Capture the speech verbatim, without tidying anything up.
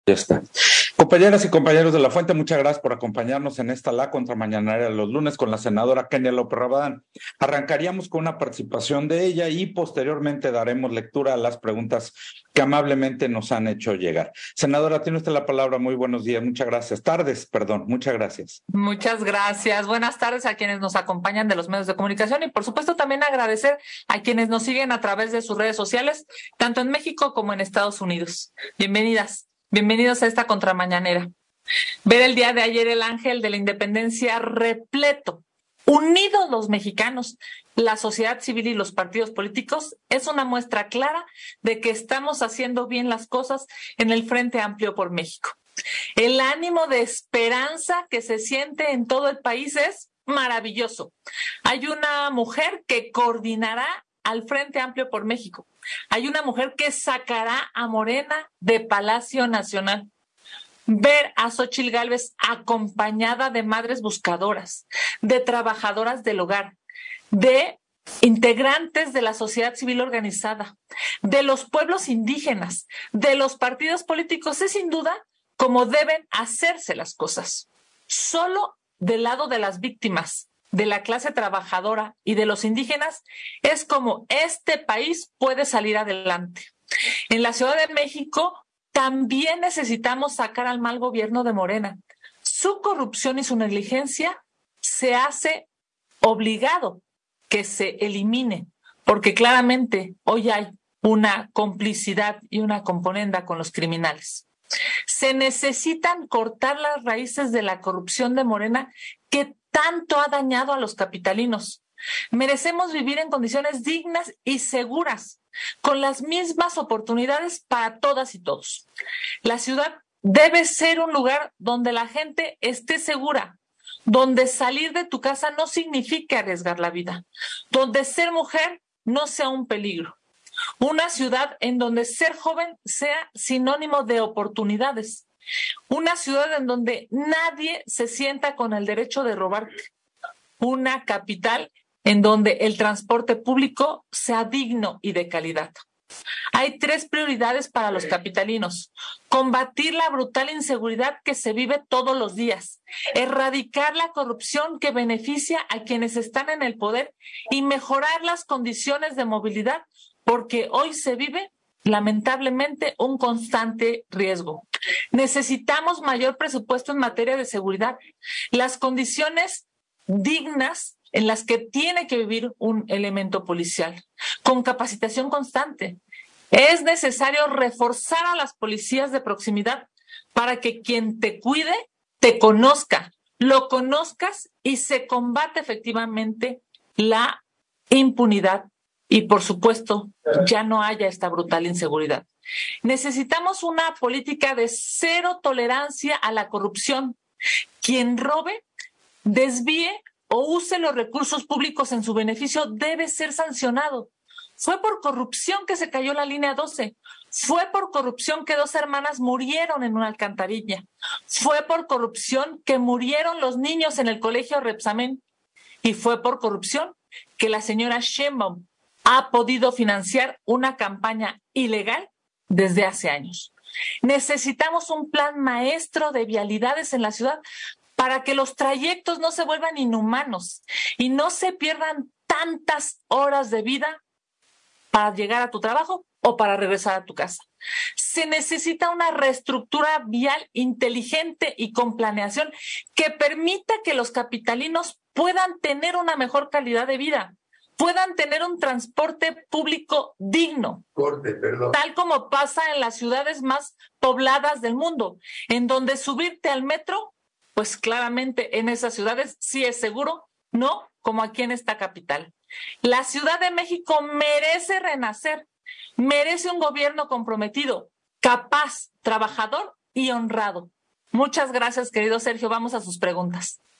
Ya está. Compañeras y compañeros de La Fuente, muchas gracias por acompañarnos en esta La Contramañanera de los lunes con la senadora Kenia López Rabadán. Arrancaríamos con una participación de ella y posteriormente daremos lectura a las preguntas que amablemente nos han hecho llegar. Senadora, tiene usted la palabra. Muy buenos días, muchas gracias. Tardes, perdón, muchas gracias. Muchas gracias. Buenas tardes a quienes nos acompañan de los medios de comunicación y por supuesto también agradecer a quienes nos siguen a través de sus redes sociales, tanto en México como en Estados Unidos. Bienvenidas. Bienvenidos a esta contramañanera. Ver el día de ayer el ángel de la independencia repleto, unidos los mexicanos, la sociedad civil y los partidos políticos, es una muestra clara de que estamos haciendo bien las cosas en el Frente Amplio por México. El ánimo de esperanza que se siente en todo el país es maravilloso. Hay una mujer que coordinará al Frente Amplio por México. Hay una mujer que sacará a Morena de Palacio Nacional. Ver a Xóchitl Gálvez acompañada de madres buscadoras, de trabajadoras del hogar, de integrantes de la sociedad civil organizada, de los pueblos indígenas, de los partidos políticos, es sin duda como deben hacerse las cosas. Solo del lado de las víctimas, de la clase trabajadora y de los indígenas, es como este país puede salir adelante. En la Ciudad de México también necesitamos sacar al mal gobierno de Morena. Su corrupción y su negligencia se hace obligado que se elimine, porque claramente hoy hay una complicidad y una componenda con los criminales. Se necesitan cortar las raíces de la corrupción de Morena que tanto ha dañado a los capitalinos. Merecemos vivir en condiciones dignas y seguras, con las mismas oportunidades para todas y todos. La ciudad debe ser un lugar donde la gente esté segura, donde salir de tu casa no signifique arriesgar la vida, donde ser mujer no sea un peligro. Una ciudad en donde ser joven sea sinónimo de oportunidades. Una ciudad en donde nadie se sienta con el derecho de robarte. Una capital en donde el transporte público sea digno y de calidad. Hay tres prioridades para los capitalinos: combatir la brutal inseguridad que se vive todos los días, erradicar la corrupción que beneficia a quienes están en el poder y mejorar las condiciones de movilidad, porque hoy se vive lamentablemente un constante riesgo. Necesitamos mayor presupuesto en materia de seguridad, las condiciones dignas en las que tiene que vivir un elemento policial, con capacitación constante. Es necesario reforzar a las policías de proximidad para que quien te cuide te conozca, lo conozcas y se combate efectivamente la impunidad y, por supuesto, ya no haya esta brutal inseguridad. Necesitamos una política de cero tolerancia a la corrupción. Quien robe, desvíe o use los recursos públicos en su beneficio debe ser sancionado. Fue por corrupción que se cayó la línea doce. Fue por corrupción que dos hermanas murieron en una alcantarilla. Fue por corrupción que murieron los niños en el colegio Repsamen. Y fue por corrupción que la señora Sheinbaum ha podido financiar una campaña ilegal desde hace años. Necesitamos un plan maestro de vialidades en la ciudad para que los trayectos no se vuelvan inhumanos y no se pierdan tantas horas de vida para llegar a tu trabajo o para regresar a tu casa. Se necesita una reestructura vial inteligente y con planeación que permita que los capitalinos puedan tener una mejor calidad de vida, puedan tener un transporte público digno, Corte, perdón. tal como pasa en las ciudades más pobladas del mundo, en donde subirte al metro, pues claramente en esas ciudades sí es seguro, no como aquí en esta capital. La Ciudad de México merece renacer, merece un gobierno comprometido, capaz, trabajador y honrado. Muchas gracias, querido Sergio. Vamos a sus preguntas.